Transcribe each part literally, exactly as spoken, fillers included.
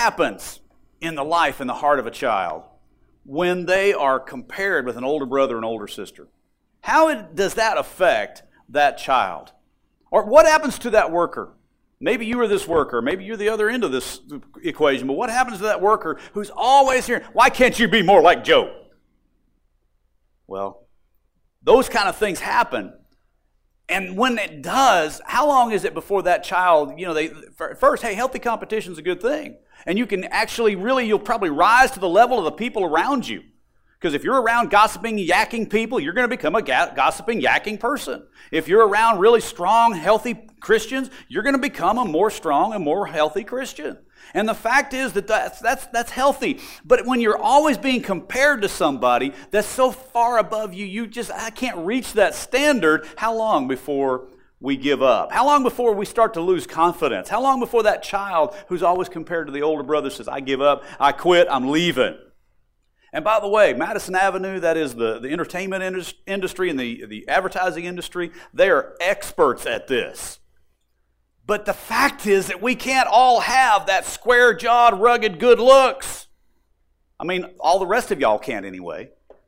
happens in the life and the heart of a child when they are compared with an older brother and older sister? How does that affect that child? Or what happens to that worker? Maybe you are this worker. Maybe you're the other end of this equation. But what happens to that worker who's always hearing, why can't you be more like Joe? Well, those kind of things happen. And when it does, how long is it before that child, you know, they first, hey, healthy competition is a good thing. And you can actually really, you'll probably rise to the level of the people around you. Because if you're around gossiping, yakking people, you're going to become a gossiping, yakking person. If you're around really strong, healthy Christians, you're going to become a more strong and more healthy Christian. And the fact is that that's, that's, that's healthy. But when you're always being compared to somebody that's so far above you, you just, I can't reach that standard, how long before we give up? How long before we start to lose confidence? How long before that child who's always compared to the older brother says, I give up, I quit, I'm leaving? And by the way, Madison Avenue, that is the, the entertainment indus- industry and the, the advertising industry, they are experts at this. But the fact is that we can't all have that square-jawed, rugged good looks. I mean, all the rest of y'all can't anyway.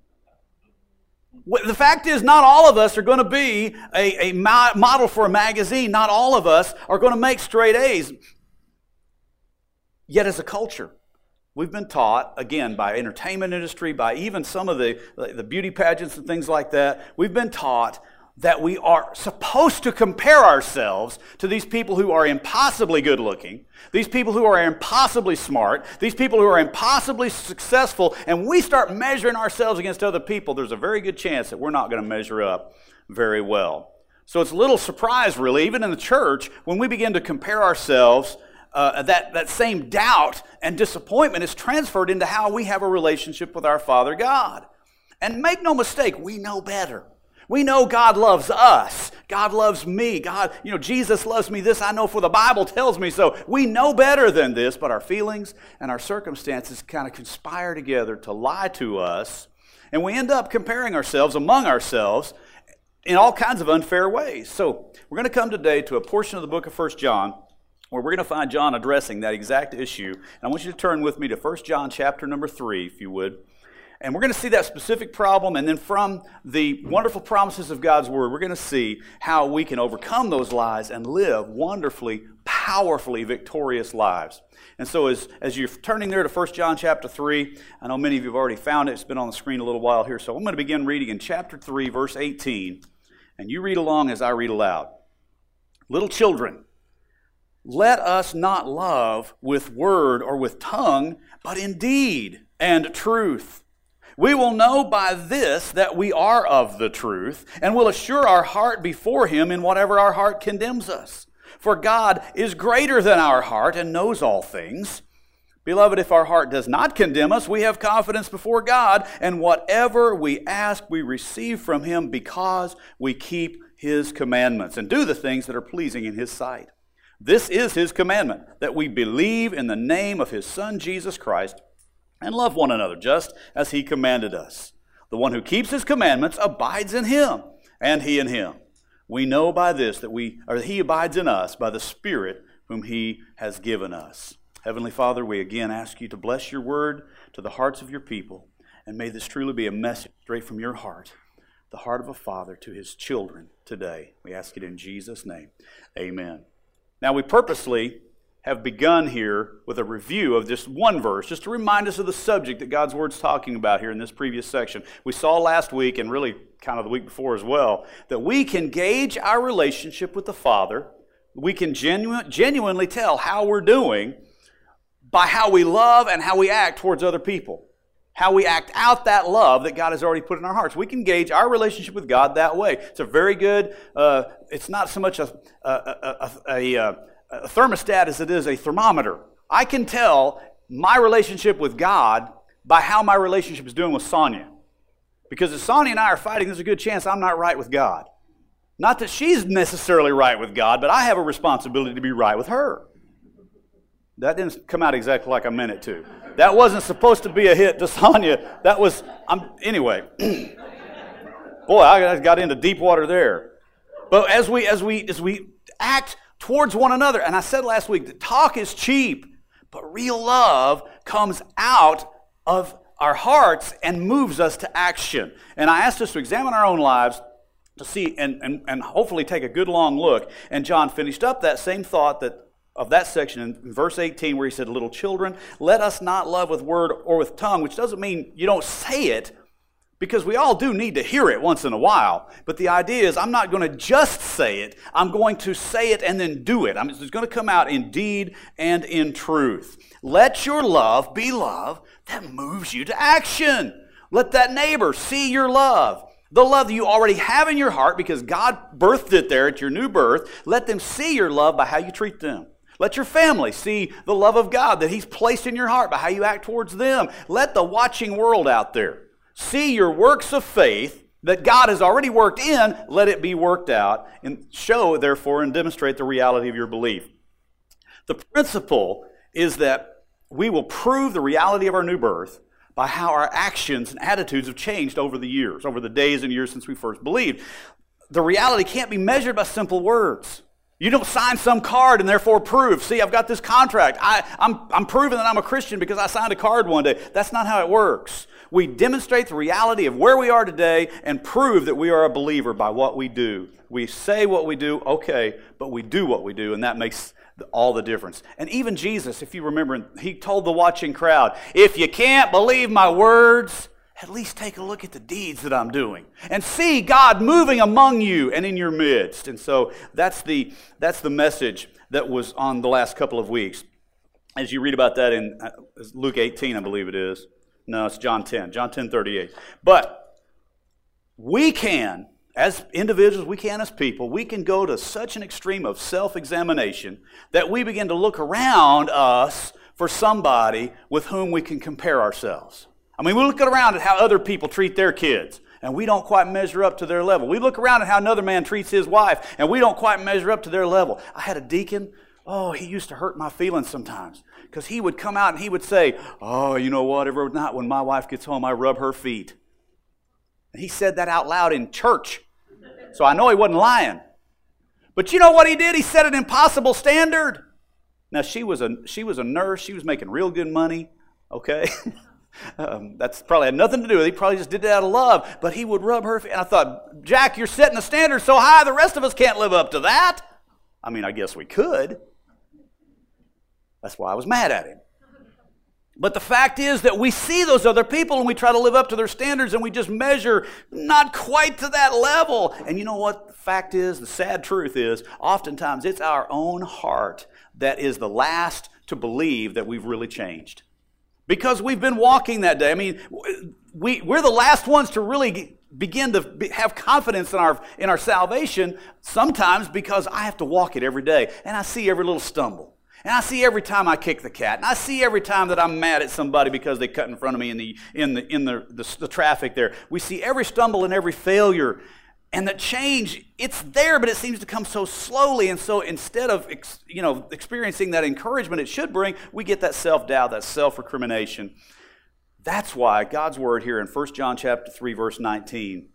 The fact is, not all of us are going to be a, a model for a magazine. Not all of us are going to make straight A's. Yet as a culture, we've been taught, again, by entertainment industry, by even some of the, the beauty pageants and things like that, we've been taught that we are supposed to compare ourselves to these people who are impossibly good looking, these people who are impossibly smart, these people who are impossibly successful, and we start measuring ourselves against other people, there's a very good chance that we're not going to measure up very well. So it's a little surprise, really, even in the church, when we begin to compare ourselves. Uh, that, that same doubt and disappointment is transferred into how we have a relationship with our Father God. And make no mistake, we know better. We know God loves us. God loves me. God, you know, Jesus loves me. This I know, for the Bible tells me so. We know better than this, but our feelings and our circumstances kind of conspire together to lie to us. And we end up comparing ourselves among ourselves in all kinds of unfair ways. So we're going to come today to a portion of the book of First John where we're going to find John addressing that exact issue. And I want you to turn with me to First John chapter number three, if you would. And we're going to see that specific problem, and then from the wonderful promises of God's Word, we're going to see how we can overcome those lies and live wonderfully, powerfully victorious lives. And so as, as you're turning there to First John chapter three, I know many of you have already found it. It's been on the screen a little while here. So I'm going to begin reading in chapter three, verse eighteen. And you read along as I read aloud. Little children, let us not love with word or with tongue, but in deed and truth. We will know by this that we are of the truth, and will assure our heart before Him in whatever our heart condemns us. For God is greater than our heart and knows all things. Beloved, if our heart does not condemn us, we have confidence before God, and whatever we ask, we receive from Him because we keep His commandments and do the things that are pleasing in His sight. This is His commandment, that we believe in the name of His Son, Jesus Christ, and love one another, just as He commanded us. The one who keeps His commandments abides in Him, and He in Him. We know by this that we, or He abides in us by the Spirit whom He has given us. Heavenly Father, we again ask You to bless Your word to the hearts of Your people, and may this truly be a message straight from Your heart, the heart of a father to his children today. We ask it in Jesus' name. Amen. Now, we purposely have begun here with a review of just one verse, just to remind us of the subject that God's Word's talking about here in this previous section. We saw last week, and really kind of the week before as well, that we can gauge our relationship with the Father. We can genu- genuinely tell how we're doing by how we love and how we act towards other people. How we act out that love that God has already put in our hearts. We can gauge our relationship with God that way. It's a very good, uh, it's not so much a, a, a, a, a, a thermostat as it is a thermometer. I can tell my relationship with God by how my relationship is doing with Sonia. Because if Sonia and I are fighting, there's a good chance I'm not right with God. Not that she's necessarily right with God, but I have a responsibility to be right with her. That didn't come out exactly like I meant it to. That wasn't supposed to be a hit to Sonia. That was, I'm, anyway. Boy, I got into deep water there. But as we, as we, as we act towards one another, and I said last week that talk is cheap, But real love comes out of our hearts and moves us to action. And I asked us to examine our own lives to see and, and, and hopefully take a good long look. And John finished up that same thought that of that section in verse eighteen where he said, little children, let us not love with word or with tongue, which doesn't mean you don't say it, because we all do need to hear it once in a while. But the idea is I'm not going to just say it. I'm going to say it and then do it. I'm, it's going to come out in deed and in truth. Let your love be love that moves you to action. Let that neighbor see your love. The love that you already have in your heart because God birthed it there at your new birth. Let them see your love by how you treat them. Let your family see the love of God that He's placed in your heart by how you act towards them. Let the watching world out there see your works of faith that God has already worked in. Let it be worked out and show, therefore, and demonstrate the reality of your belief. The principle is that we will prove the reality of our new birth by how our actions and attitudes have changed over the years, over the days and years since we first believed. The reality can't be measured by simple words. You don't sign some card and therefore prove, see, I've got this contract. I, I'm, I'm proving that I'm a Christian because I signed a card one day. That's not how it works. We demonstrate the reality of where we are today and prove that we are a believer by what we do. We say what we do, okay, but we do what we do, and that makes all the difference. And even Jesus, if you remember, He told the watching crowd, if you can't believe my words, at least take a look at the deeds that I'm doing and see God moving among you and in your midst. And so that's the, that's the message that was on the last couple of weeks. As you read about that in Luke eighteen, I believe it is. No, it's John ten, John ten thirty-eight. But we can, as individuals, we can as people, we can go to such an extreme of self-examination that we begin to look around us for somebody with whom we can compare ourselves. I mean, we look around at how other people treat their kids, and we don't quite measure up to their level. We look around at how another man treats his wife, and we don't quite measure up to their level. I had a deacon, oh, he used to hurt my feelings sometimes, because he would come out and he would say, oh, you know what, every night when my wife gets home, I rub her feet. And he said that out loud in church, so I know he wasn't lying. But you know what he did? He set an impossible standard. Now, she was a, she was a nurse. She was making real good money, okay? Um, that's probably had nothing to do with it. He probably just did it out of love. But he would rub her feet. And I thought, Jack, you're setting the standard so high, the rest of us can't live up to that. I mean, I guess we could. That's why I was mad at him. But the fact is that we see those other people and we try to live up to their standards and we just measure not quite to that level. And you know what the fact is? The sad truth is, oftentimes it's our own heart that is the last to believe that we've really changed. Because we've been walking that day. I mean, we, we're the last ones to really begin to be, have confidence in our, in our salvation, sometimes because I have to walk it every day. And I see every little stumble. And I see every time I kick the cat. And I see every time that I'm mad at somebody because they cut in front of me in the, in the, in the, the, the traffic there. We see every stumble and every failure. And the change, it's there, but it seems to come so slowly. And so instead of ex, you know, experiencing that encouragement it should bring, we get that self-doubt, that self-recrimination. That's why God's word here in First John chapter three, verse nineteen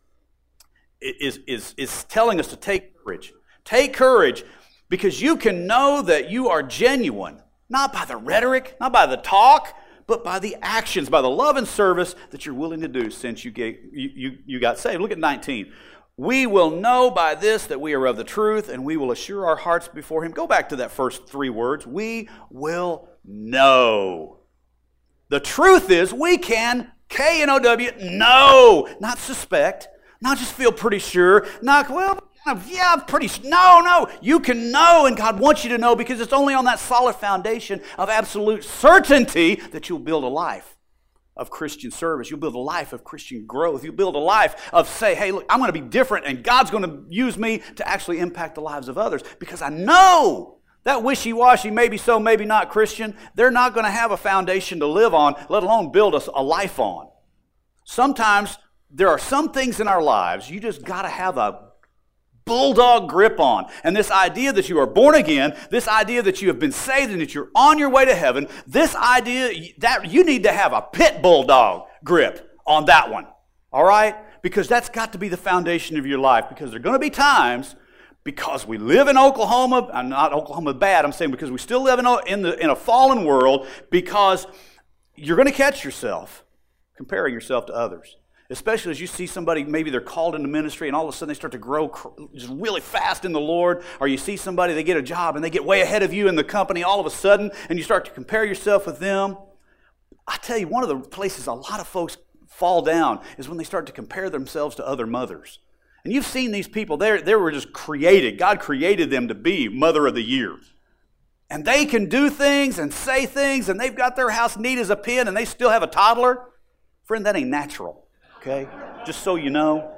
is, is, is telling us to take courage. Take courage because you can know that you are genuine, not by the rhetoric, not by the talk, but by the actions, by the love and service that you're willing to do since you, get, you, you, you got saved. Look at nineteen. We will know by this that we are of the truth, and we will assure our hearts before Him. Go back to that first three words. We will know. The truth is we can, K N O W, know, not suspect, not just feel pretty sure, not, well, yeah, I'm pretty sure. No, no, you can know, and God wants you to know because it's only on that solid foundation of absolute certainty that you'll build a life of Christian service. You'll build a life of Christian growth. You'll build a life of say, hey, look, I'm going to be different and God's going to use me to actually impact the lives of others because I know that wishy-washy, maybe so, maybe not Christian, they're not going to have a foundation to live on, let alone build a, a life on. Sometimes there are some things in our lives you just got to have a bulldog grip on. And this idea that you are born again, this idea that you have been saved and that you're on your way to heaven, this idea that you need to have a pit bulldog grip on that one. All right? Because that's got to be the foundation of your life. Because there are going to be times because we live in Oklahoma. I'm not Oklahoma bad. I'm saying because we still live in a, in, the, in a fallen world, because you're going to catch yourself comparing yourself to others. Especially as you see somebody, maybe they're called into ministry and all of a sudden they start to grow just really fast in the Lord. Or you see somebody, they get a job and they get way ahead of you in the company all of a sudden, and you start to compare yourself with them. I tell you, one of the places a lot of folks fall down is when they start to compare themselves to other mothers. And you've seen these people, they they were just created. God created them to be Mother of the Year. And they can do things and say things, and they've got their house neat as a pin, and they still have a toddler. Friend, that ain't natural. Okay, just so you know.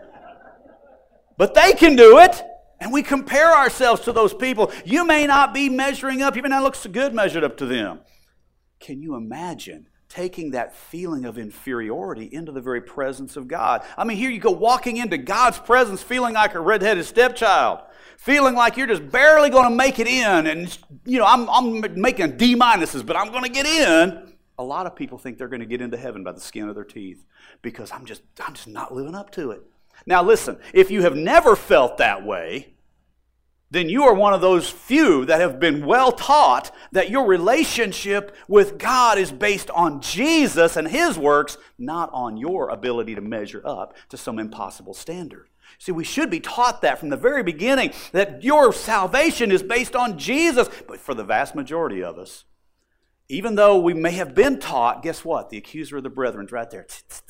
But they can do it, and we compare ourselves to those people. You may not be measuring up. You may not look so good measured up to them. Can you imagine taking that feeling of inferiority into the very presence of God? I mean, here you go walking into God's presence feeling like a redheaded stepchild, feeling like you're just barely going to make it in, and, you know, I'm, I'm making D minuses, but I'm going to get in. A lot of people think they're going to get into heaven by the skin of their teeth because I'm just I'm just not living up to it. Now listen, if you have never felt that way, then you are one of those few that have been well taught that your relationship with God is based on Jesus and His works, not on your ability to measure up to some impossible standard. See, we should be taught that from the very beginning, that your salvation is based on Jesus. But for the vast majority of us, even though we may have been taught, guess what? The accuser of the brethren's right there.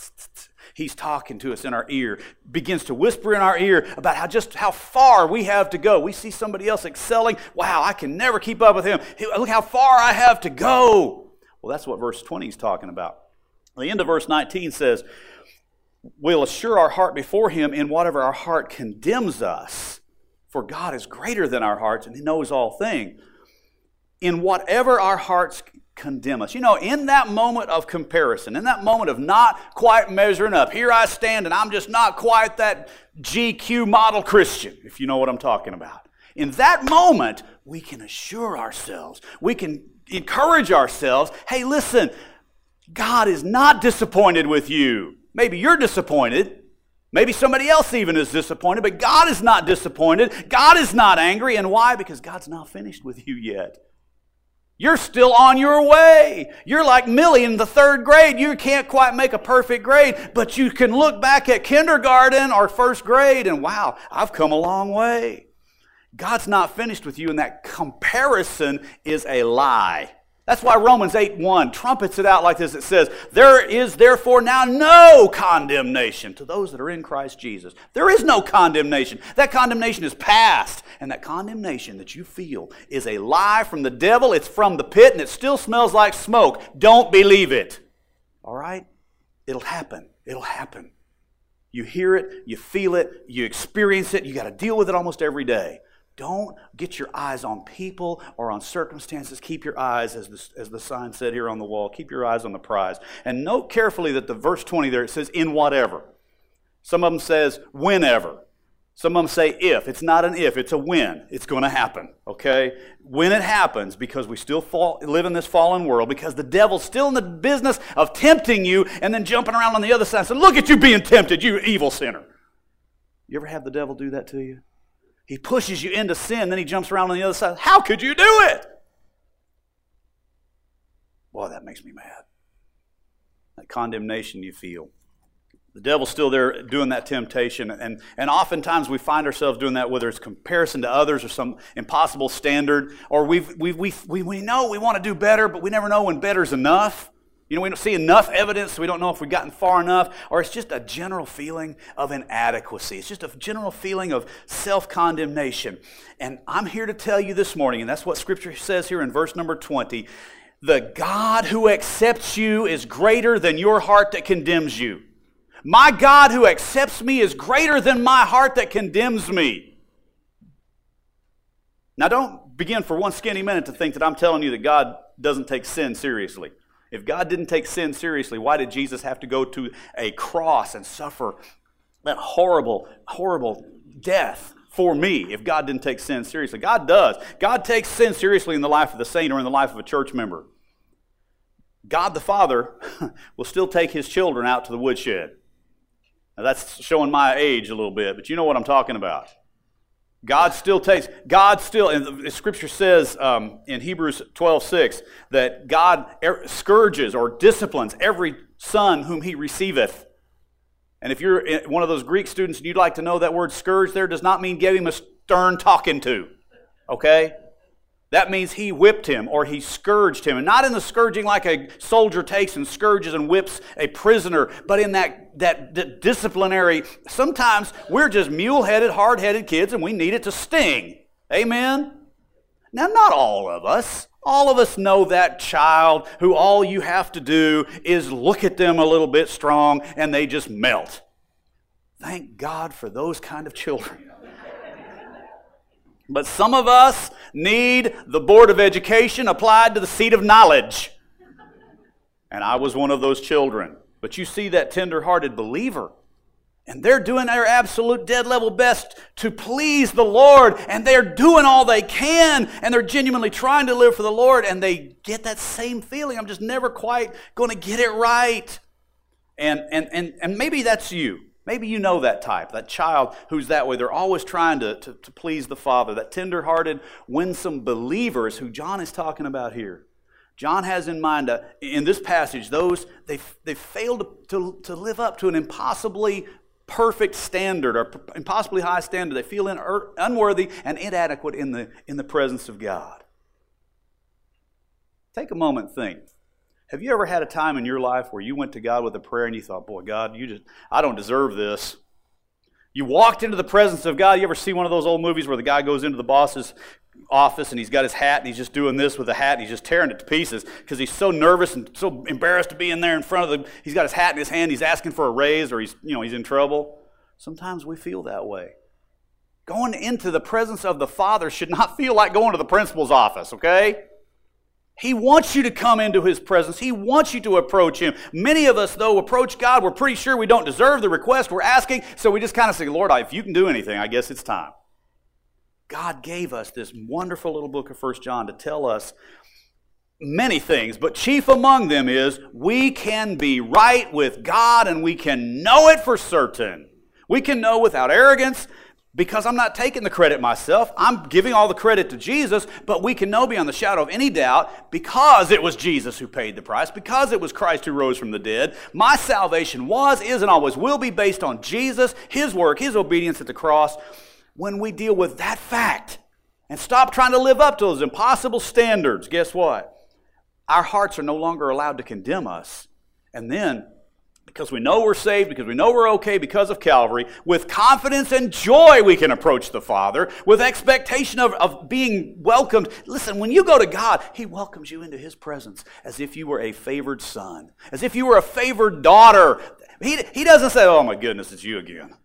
He's talking to us in our ear, begins to whisper in our ear about how just how far we have to go. We see somebody else excelling. Wow, I can never keep up with him. Look how far I have to go. Well, that's what verse twenty is talking about. The end of verse nineteen says, we'll assure our heart before Him in whatever our heart condemns us. For God is greater than our hearts, and He knows all things. In whatever our hearts condemn us. You know, in that moment of comparison, in that moment of not quite measuring up, here I stand and I'm just not quite that G Q model Christian, if you know what I'm talking about. In that moment, we can assure ourselves, we can encourage ourselves, hey, listen, God is not disappointed with you. Maybe you're disappointed. Maybe somebody else even is disappointed, but God is not disappointed. God is not angry. And why? Because God's not finished with you yet. You're still on your way. You're like Millie in the third grade. You can't quite make a perfect grade, but you can look back at kindergarten or first grade and, wow, I've come a long way. God's not finished with you, and that comparison is a lie. That's why Romans eight one trumpets it out like this. It says, there is therefore now no condemnation to those that are in Christ Jesus. There is no condemnation. That condemnation is past. And that condemnation that you feel is a lie from the devil. It's from the pit, and it still smells like smoke. Don't believe it. All right? It'll happen. It'll happen. You hear it, you feel it, you experience it. You got to deal with it almost every day. Don't get your eyes on people or on circumstances. Keep your eyes, as the, as the sign said here on the wall, keep your eyes on the prize. And note carefully that the verse twenty there, it says, in whatever. Some of them says, whenever. Some of them say, if. It's not an if, it's a when. It's going to happen, okay? When it happens, because we still fall, live in this fallen world, because the devil's still in the business of tempting you and then jumping around on the other side and saying, look at you being tempted, you evil sinner. You ever have the devil do that to you? He pushes you into sin, then he jumps around on the other side. How could you do it? Boy, that makes me mad. That condemnation you feel. The devil's still there doing that temptation, and, and oftentimes we find ourselves doing that, whether it's comparison to others or some impossible standard, or we've, we've, we we we know we want to do better, but we never know when better's enough. You know, we don't see enough evidence, so we don't know if we've gotten far enough, or it's just a general feeling of inadequacy. It's just a general feeling of self-condemnation. And I'm here to tell you this morning, and that's what Scripture says here in verse number twenty, the God who accepts you is greater than your heart that condemns you. My God who accepts me is greater than my heart that condemns me. Now don't begin for one skinny minute to think that I'm telling you that God doesn't take sin seriously. If God didn't take sin seriously, why did Jesus have to go to a cross and suffer that horrible, horrible death for me if God didn't take sin seriously? God does. God takes sin seriously in the life of the saint or in the life of a church member. God the Father will still take His children out to the woodshed. Now that's showing my age a little bit, but you know what I'm talking about. God still takes, God still, and the Scripture says um, in Hebrews twelve six that God er, scourges or disciplines every son whom he receiveth. And if you're one of those Greek students and you'd like to know that word scourge there does not mean give him a stern talking to, okay? That means he whipped him or he scourged him. And not in the scourging like a soldier takes and scourges and whips a prisoner, but in that, that, that disciplinary, sometimes we're just mule-headed, hard-headed kids and we need it to sting. Amen? Now, not all of us. All of us know that child who all you have to do is look at them a little bit strong and they just melt. Thank God for those kind of children. But some of us need the Board of Education applied to the seat of knowledge. And I was one of those children. But you see that tender-hearted believer, and they're doing their absolute dead level best to please the Lord, and they're doing all they can, and they're genuinely trying to live for the Lord, and they get that same feeling, I'm just never quite going to get it right. And, and, and, and maybe that's you. Maybe you know that type, that child who's that way. They're always trying to, to, to please the Father, that tender-hearted, winsome believers who John is talking about here. John has in mind, uh, in this passage, those, they they failed to, to live up to an impossibly perfect standard or impossibly high standard. They feel in, unworthy and inadequate in the, in the presence of God. Take a moment and think. Have you ever had a time in your life where you went to God with a prayer and you thought, boy, God, you just I don't deserve this. You walked into the presence of God. You ever see one of those old movies where the guy goes into the boss's office and he's got his hat and he's just doing this with the hat and he's just tearing it to pieces because he's so nervous and so embarrassed to be in there in front of the, he's got his hat in his hand, he's asking for a raise or he's, you know, he's in trouble. Sometimes we feel that way. Going into the presence of the Father should not feel like going to the principal's office, okay? He wants you to come into His presence. He wants you to approach Him. Many of us, though, approach God. We're pretty sure we don't deserve the request we're asking, so we just kind of say, Lord, if you can do anything, I guess it's time. God gave us this wonderful little book of First John to tell us many things, but chief among them is we can be right with God and we can know it for certain. We can know without arrogance, because I'm not taking the credit myself. I'm giving all the credit to Jesus, but we can know beyond the shadow of any doubt because it was Jesus who paid the price, because it was Christ who rose from the dead. My salvation was, is, and always will be based on Jesus, His work, His obedience at the cross. When we deal with that fact and stop trying to live up to those impossible standards, guess what? Our hearts are no longer allowed to condemn us. And then, because we know we're saved, because we know we're okay because of Calvary, with confidence and joy we can approach the Father, with expectation of, of being welcomed. Listen, when you go to God, He welcomes you into His presence as if you were a favored son, as if you were a favored daughter. He, he doesn't say, oh my goodness, it's you again.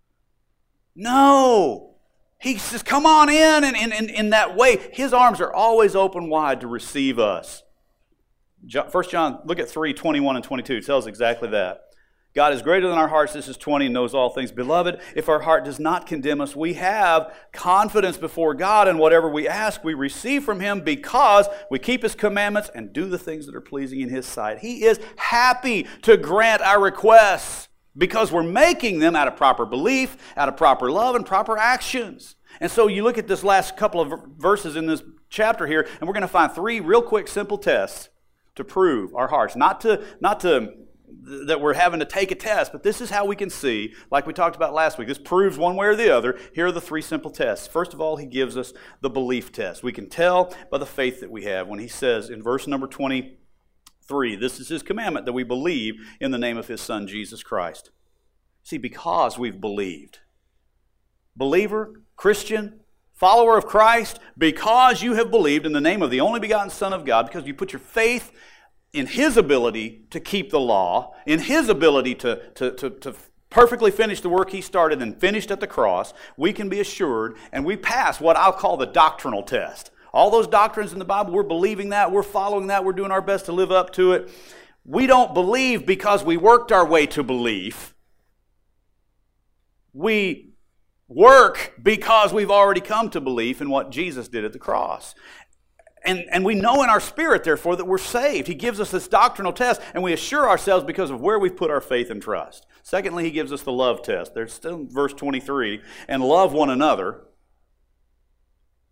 No. He says, come on in, and in, in, in that way, His arms are always open wide to receive us. First John, look at three, twenty-one and twenty-two. It tells exactly that. God is greater than our hearts. This is twenty and knows all things. Beloved, if our heart does not condemn us, we have confidence before God, and whatever we ask, we receive from Him because we keep His commandments and do the things that are pleasing in His sight. He is happy to grant our requests because we're making them out of proper belief, out of proper love, and proper actions. And so you look at this last couple of verses in this chapter here, and we're going to find three real quick, simple tests to prove our hearts. Not to, not to, that we're having to take a test, but this is how we can see, like we talked about last week. This proves one way or the other. Here are the three simple tests. First of all, He gives us the belief test. We can tell by the faith that we have when He says in verse number twenty-three, this is His commandment that we believe in the name of His Son, Jesus Christ. See, because we've believed. Believer, Christian, follower of Christ, because you have believed in the name of the only begotten Son of God, because you put your faith in His ability to keep the law, in His ability to, to, to, to perfectly finish the work He started and finished at the cross, we can be assured, and we pass what I'll call the doctrinal test. All those doctrines in the Bible, we're believing that, we're following that, we're doing our best to live up to it. We don't believe because we worked our way to belief. We work because we've already come to belief in what Jesus did at the cross. And, and we know in our spirit, therefore, that we're saved. He gives us this doctrinal test, and we assure ourselves because of where we've put our faith and trust. Secondly, He gives us the love test. There's still verse twenty-three, and love one another.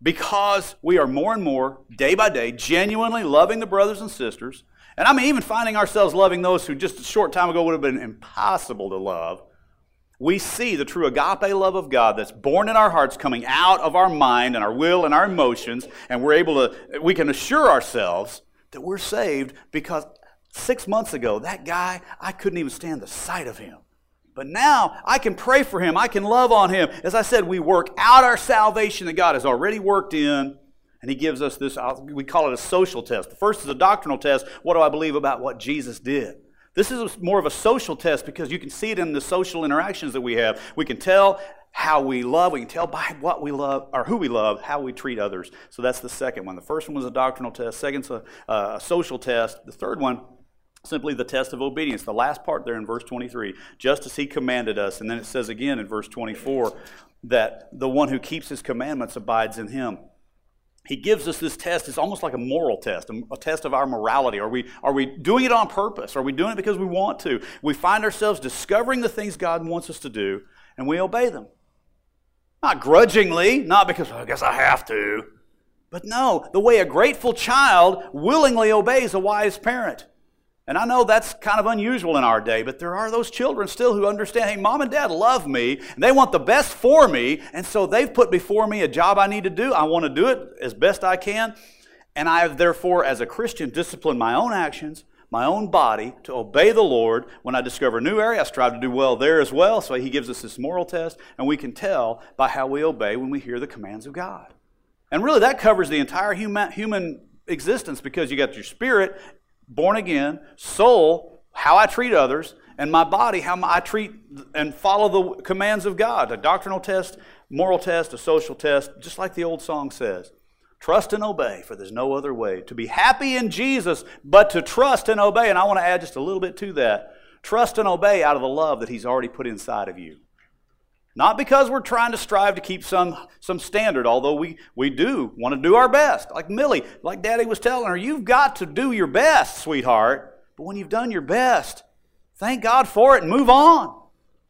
because we are more and more, day by day, genuinely loving the brothers and sisters, and I mean even finding ourselves loving those who just a short time ago would have been impossible to love, we see the true agape love of God that's born in our hearts, coming out of our mind and our will and our emotions, and we're able to, we can assure ourselves that we're saved because six months ago, that guy, I couldn't even stand the sight of him. But now I can pray for him. I can love on him. As I said, we work out our salvation that God has already worked in, and He gives us this, we call it a social test. The first is a doctrinal test. What do I believe about what Jesus did? This is more of a social test because you can see it in the social interactions that we have. We can tell how we love. We can tell by what we love, or who we love, how we treat others. So that's the second one. The first one was a doctrinal test. Second's a, a social test. The third one, simply the test of obedience. The last part there in verse twenty-three, just as He commanded us. And then it says again in verse twenty-four that the one who keeps His commandments abides in Him. He gives us this test. It's almost like a moral test, a test of our morality. Are we, are we doing it on purpose? Are we doing it because we want to? We find ourselves discovering the things God wants us to do, and we obey them. Not grudgingly, not because, well, I guess I have to. But no, the way a grateful child willingly obeys a wise parent. And I know that's kind of unusual in our day, but there are those children still who understand, hey, mom and dad love me, and they want the best for me, and so they've put before me a job I need to do. I want to do it as best I can, and I have therefore, as a Christian, disciplined my own actions, my own body, to obey the Lord. When I discover a new area, I strive to do well there as well, so He gives us this moral test, and we can tell by how we obey when we hear the commands of God. And really, that covers the entire human, human existence, because you got your spirit, born again, soul, how I treat others, and my body, how I treat and follow the commands of God. A doctrinal test, moral test, a social test, just like the old song says. Trust and obey, for there's no other way. To be happy in Jesus, but to trust and obey. And I want to add just a little bit to that. Trust and obey out of the love that He's already put inside of you. Not because we're trying to strive to keep some, some standard, although we, we do want to do our best. Like Millie, like Daddy was telling her, you've got to do your best, sweetheart. But when you've done your best, thank God for it and move on.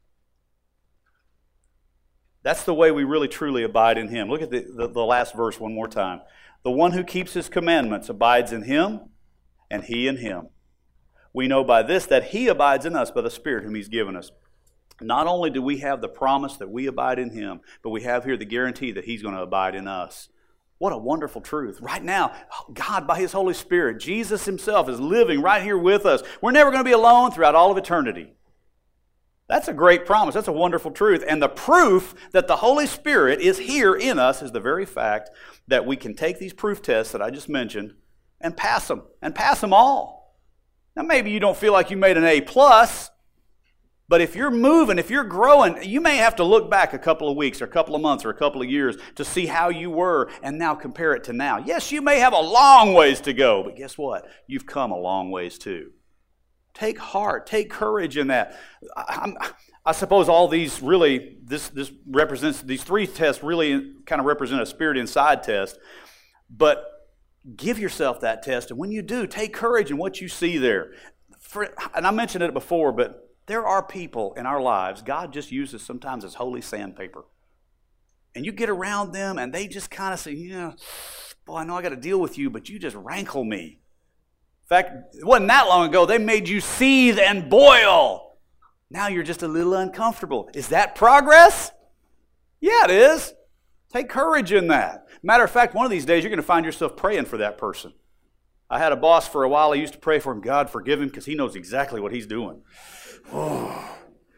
That's the way we really truly abide in Him. Look at the, the, the last verse one more time. The one who keeps His commandments abides in Him, and He in Him. We know by this that He abides in us by the Spirit whom He's given us. Not only do we have the promise that we abide in Him, but we have here the guarantee that He's going to abide in us. What a wonderful truth. Right now, God, by His Holy Spirit, Jesus Himself is living right here with us. We're never going to be alone throughout all of eternity. That's a great promise. That's a wonderful truth. And the proof that the Holy Spirit is here in us is the very fact that we can take these proof tests that I just mentioned and pass them, and pass them all. Now, maybe you don't feel like you made an A plus, but if you're moving, if you're growing, you may have to look back a couple of weeks or a couple of months or a couple of years to see how you were and now compare it to now. Yes, you may have a long ways to go, but guess what? You've come a long ways too. Take heart, take courage in that. I, I suppose all these really, this, this represents, these three tests really kind of represent a spirit inside test, but give yourself that test, and when you do, take courage in what you see there. For, and I mentioned it before, but there are people in our lives God just uses sometimes as holy sandpaper. And you get around them and they just kind of say, yeah, boy, I know I got to deal with you, but you just rankle me. In fact, it wasn't that long ago, they made you seethe and boil. Now you're just a little uncomfortable. Is that progress? Yeah, it is. Take courage in that. Matter of fact, one of these days you're going to find yourself praying for that person. I had a boss for a while. I used to pray for him. God, forgive him, because he knows exactly what he's doing. Oh.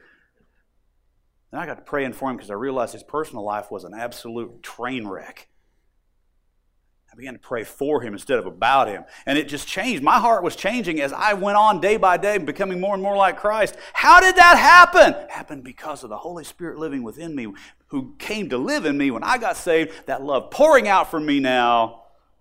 And I got to praying for him because I realized his personal life was an absolute train wreck. I began to pray for him instead of about him. And it just changed. My heart was changing as I went on day by day, becoming more and more like Christ. How did that happen? It happened because of the Holy Spirit living within me, who came to live in me when I got saved, that love pouring out from me now.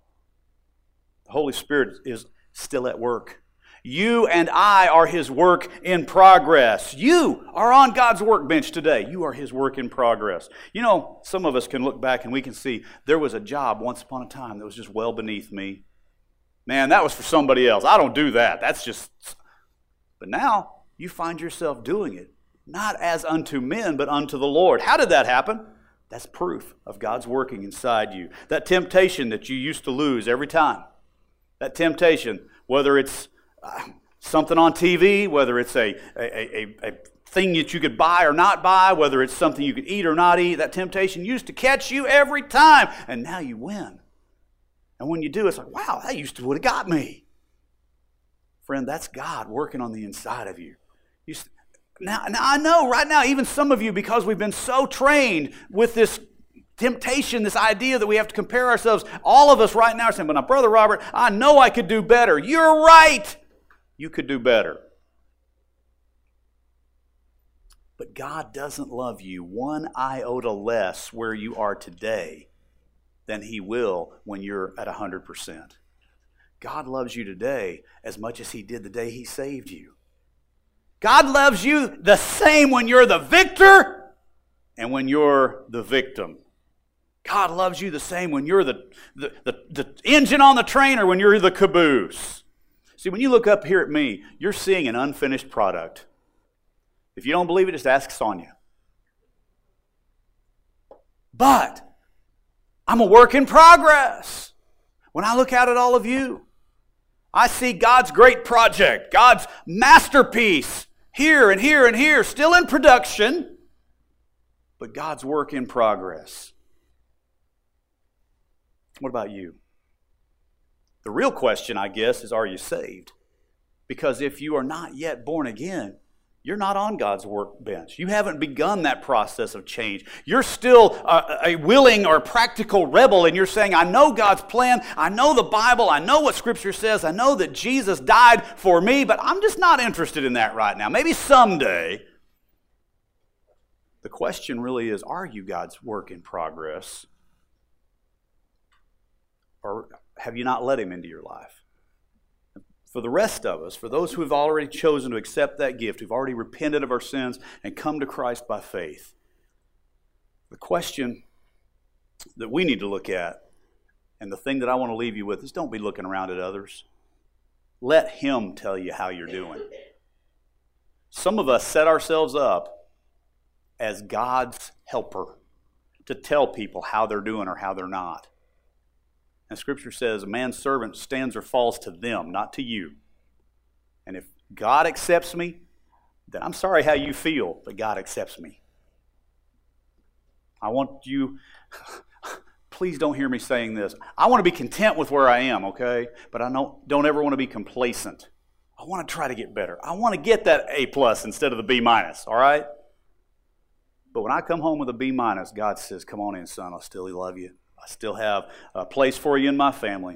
The Holy Spirit is still at work. You and I are His work in progress. You are on God's workbench today. You are His work in progress. You know, some of us can look back and we can see there was a job once upon a time that was just well beneath me. Man, that was for somebody else. I don't do that. That's just... But now you find yourself doing it, not as unto men, but unto the Lord. How did that happen? That's proof of God's working inside you. That temptation that you used to lose every time, that temptation, whether it's uh, something on T V, whether it's a, a, a, a thing that you could buy or not buy, whether it's something you could eat or not eat, that temptation used to catch you every time, and now you win. And when you do, it's like, wow, that used to would have got me. Friend, that's God working on the inside of you. you now, now, I know right now, even some of you, because we've been so trained with this temptation, this idea that we have to compare ourselves, all of us right now are saying, but now, Brother Robert, I know I could do better. You're right. You could do better. But God doesn't love you one iota less where you are today than He will when you're at one hundred percent. God loves you today as much as He did the day He saved you. God loves you the same when you're the victor and when you're the victim. God loves you the same when you're the, the, the, the engine on the train or when you're the caboose. See, when you look up here at me, you're seeing an unfinished product. If you don't believe it, just ask Sonia. But I'm a work in progress. When I look out at all of you, I see God's great project, God's masterpiece, here and here and here, still in production, but God's work in progress. What about you? The real question, I guess, is, are you saved? Because if you are not yet born again, you're not on God's workbench. You haven't begun that process of change. You're still a, a willing or practical rebel, and you're saying, I know God's plan, I know the Bible, I know what Scripture says, I know that Jesus died for me, but I'm just not interested in that right now. Maybe someday. The question really is, are you God's work in progress? Or have you not let Him into your life? For the rest of us, for those who have already chosen to accept that gift, who've already repented of our sins and come to Christ by faith, the question that we need to look at, and the thing that I want to leave you with, is don't be looking around at others. Let Him tell you how you're doing. Some of us set ourselves up as God's helper to tell people how they're doing or how they're not. And Scripture says a man's servant stands or falls to them, not to you. And if God accepts me, then I'm sorry how you feel, but God accepts me. I want you, please don't hear me saying this. I want to be content with where I am, okay? But I don't, don't ever want to be complacent. I want to try to get better. I want to get that A plus instead of the B minus, all right? But when I come home with a B minus, God says, come on in, son, I'll still love you. I still have a place for you in my family.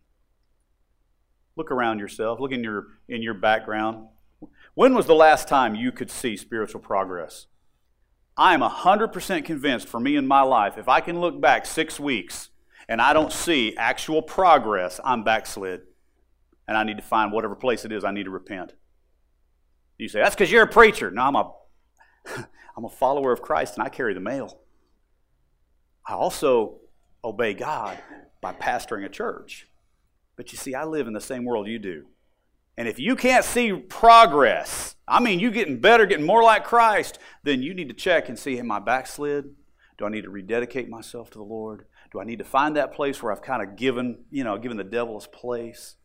Look around yourself. Look in your in your background. When was the last time you could see spiritual progress? I am one hundred percent convinced for me in my life, if I can look back six weeks and I don't see actual progress, I'm backslid. And I need to find whatever place it is I need to repent. You say, that's because you're a preacher. No, I'm a, I'm a follower of Christ and I carry the mail. I also obey God by pastoring a church. But you see, I live in the same world you do. And if you can't see progress, I mean, you getting better, getting more like Christ, then you need to check and see, am I backslid? Do I need to rededicate myself to the Lord? Do I need to find that place where I've kind of given, you know, given the devil his place?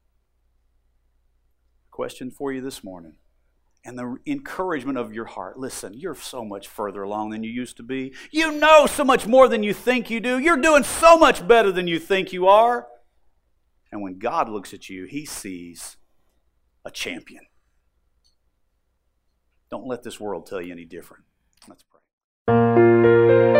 Question for you this morning. And the encouragement of your heart. Listen, you're so much further along than you used to be. You know so much more than you think you do. You're doing so much better than you think you are. And when God looks at you, He sees a champion. Don't let this world tell you any different. Let's pray.